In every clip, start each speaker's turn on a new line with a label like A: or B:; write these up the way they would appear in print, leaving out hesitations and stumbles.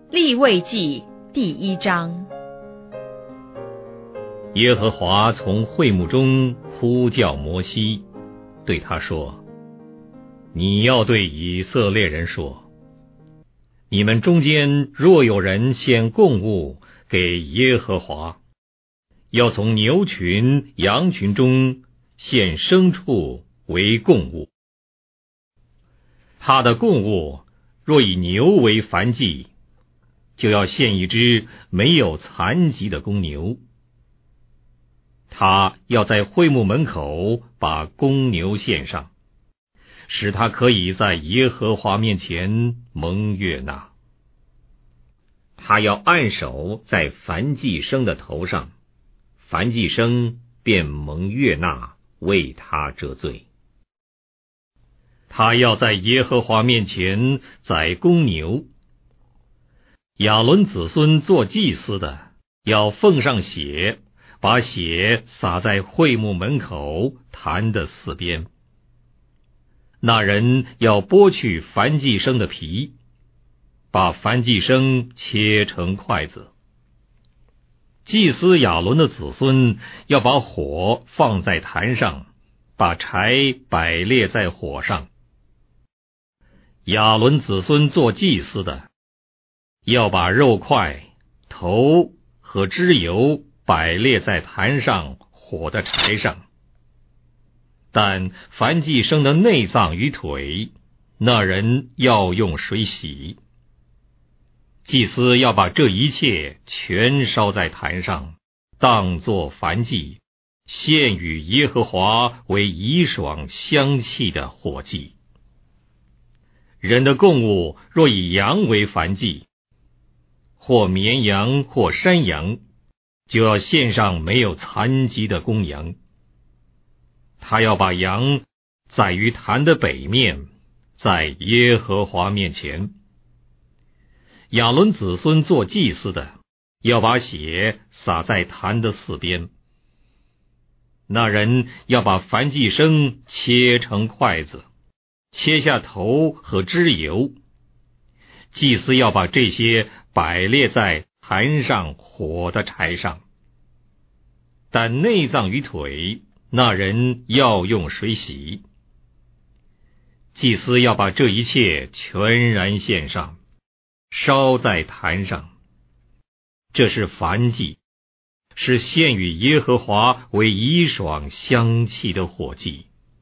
A: 利未记第1章。
B: 耶和华从会幕中呼叫摩西，对他说：你要对以色列人说，你们中间若有人献供物给耶和华，要从牛群、羊群中献牲畜为供物。他的供物若以牛为燔祭，就要献一只没有残疾的公牛。他要在会幕门口把公牛献上，使他可以在耶和华面前蒙悦纳。他要按手在燔祭牲的头上，燔祭牲便蒙悦纳，为他遮罪。他要在耶和华面前宰公牛。亚伦子孙做祭司的，要奉上血，把血洒在会幕门口坛的四边。那人要剥去燔祭牲的皮，把燔祭牲切成块子。祭司亚伦的子孙要把火放在坛上，把柴摆列在火上。亚伦子孙做祭司的，要把肉块、头和脂油摆列在坛上火的柴上。但燔祭牲的内脏与腿，那人要用水洗。祭司要把这一切全烧在坛上，当作燔祭，献与耶和华为怡爽香气的火祭。人的供物若以羊为燔祭，或绵羊或山羊，就要献上没有残疾的公羊。他要把羊宰于坛的北面，在耶和华面前。亚伦子孙做祭司的，要把血洒在坛的四边。那人要把燔祭牲切成块子，切下头和脂油。祭司要把这些摆列在坛上火的柴上。但内脏与腿，那人要用水洗。祭司要把这一切全然献上，烧在坛上。这是燔祭，是献与耶和华为怡爽香气的火祭。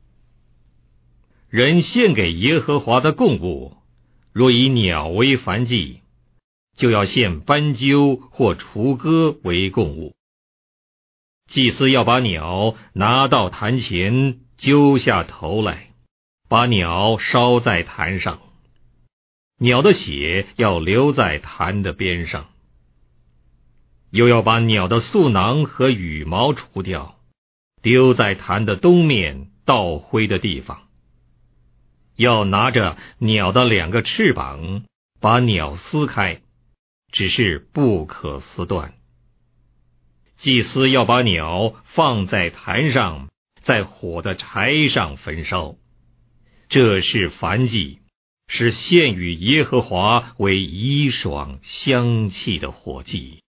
B: 人献给耶和华的供物，若以鸟为燔祭，就要献斑鸠或雏鸽为供物。祭司要把鸟拿到坛前，揪下头来，把鸟烧在坛上。鸟的血要流在坛的边上。又要把鸟的嗉囊和羽毛除掉，丢在坛的东面倒灰的地方。要拿着鸟的2个翅膀，把鸟撕开，只是不可撕断。祭司要把鸟放在坛上，在火的柴上焚烧。这是燔祭，是献与耶和华为怡爽香气的火祭。